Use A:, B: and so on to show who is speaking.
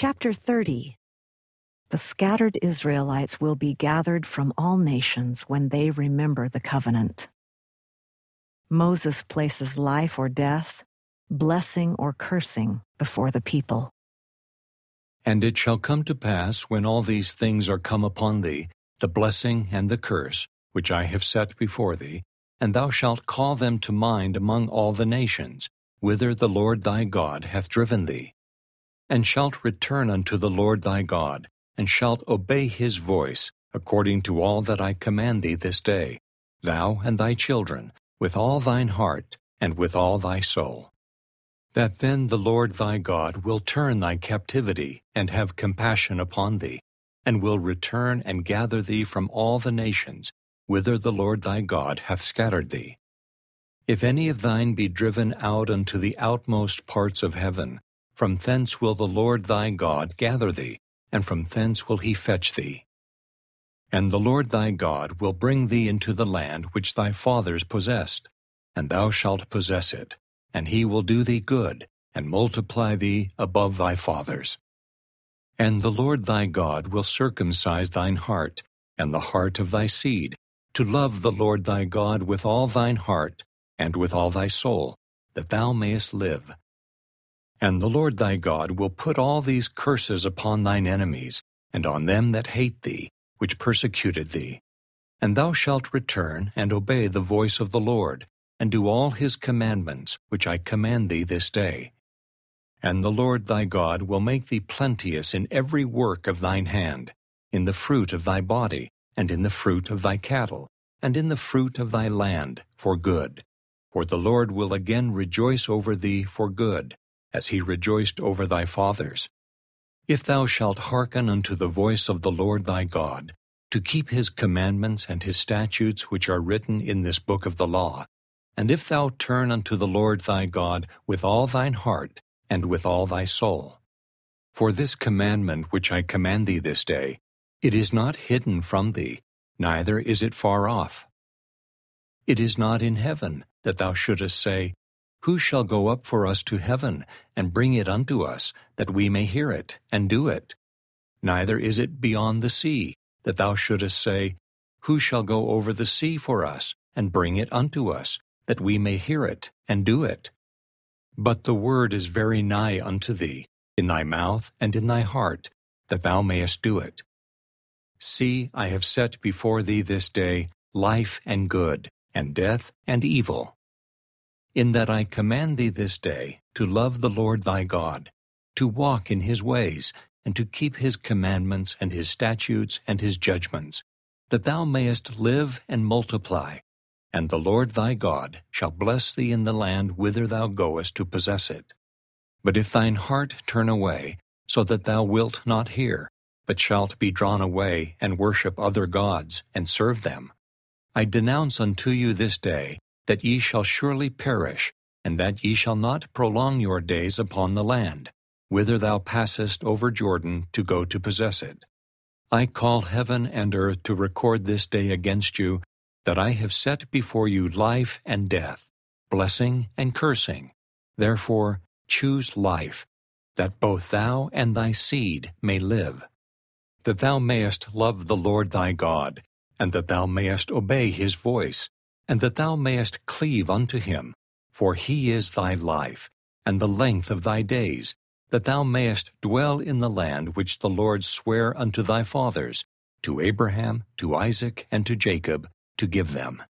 A: Chapter 30. The scattered Israelites will be gathered from all nations when they remember the covenant. Moses places life or death, blessing or cursing before the people.
B: And it shall come to pass, when all these things are come upon thee, the blessing and the curse, which I have set before thee, and thou shalt call them to mind among all the nations, whither the Lord thy God hath driven thee, and shalt return unto the Lord thy God, and shalt obey his voice, according to all that I command thee this day, thou and thy children, with all thine heart, and with all thy soul. That then the Lord thy God will turn thy captivity, and have compassion upon thee, and will return and gather thee from all the nations, whither the Lord thy God hath scattered thee. If any of thine be driven out unto the outmost parts of heaven, from thence will the Lord thy God gather thee, and from thence will he fetch thee. And the Lord thy God will bring thee into the land which thy fathers possessed, and thou shalt possess it, and he will do thee good, and multiply thee above thy fathers. And the Lord thy God will circumcise thine heart, and the heart of thy seed, to love the Lord thy God with all thine heart, and with all thy soul, that thou mayest live. And the Lord thy God will put all these curses upon thine enemies, and on them that hate thee, which persecuted thee. And thou shalt return and obey the voice of the Lord, and do all his commandments, which I command thee this day. And the Lord thy God will make thee plenteous in every work of thine hand, in the fruit of thy body, and in the fruit of thy cattle, and in the fruit of thy land, for good. For the Lord will again rejoice over thee for good, as he rejoiced over thy fathers. If thou shalt hearken unto the voice of the Lord thy God, to keep his commandments and his statutes which are written in this book of the law, and if thou turn unto the Lord thy God with all thine heart, and with all thy soul. For this commandment which I command thee this day, it is not hidden from thee, neither is it far off. It is not in heaven, that thou shouldest say, Who shall go up for us to heaven, and bring it unto us, that we may hear it, and do it? Neither is it beyond the sea, that thou shouldest say, Who shall go over the sea for us, and bring it unto us, that we may hear it, and do it? But the word is very nigh unto thee, in thy mouth and in thy heart, that thou mayest do it. See, I have set before thee this day life and good, and death and evil. In that I command thee this day to love the Lord thy God, to walk in his ways, and to keep his commandments and his statutes and his judgments, that thou mayest live and multiply, and the Lord thy God shall bless thee in the land whither thou goest to possess it. But if thine heart turn away, so that thou wilt not hear, but shalt be drawn away and worship other gods, and serve them, I denounce unto you this day that ye shall surely perish, and that ye shall not prolong your days upon the land, whither thou passest over Jordan to go to possess it. I call heaven and earth to record this day against you, that I have set before you life and death, blessing and cursing. Therefore choose life, that both thou and thy seed may live, that thou mayest love the Lord thy God, and that thou mayest obey his voice, and that thou mayest cleave unto him, for he is thy life, and the length of thy days, that thou mayest dwell in the land which the Lord sware unto thy fathers, to Abraham, to Isaac, and to Jacob, to give them.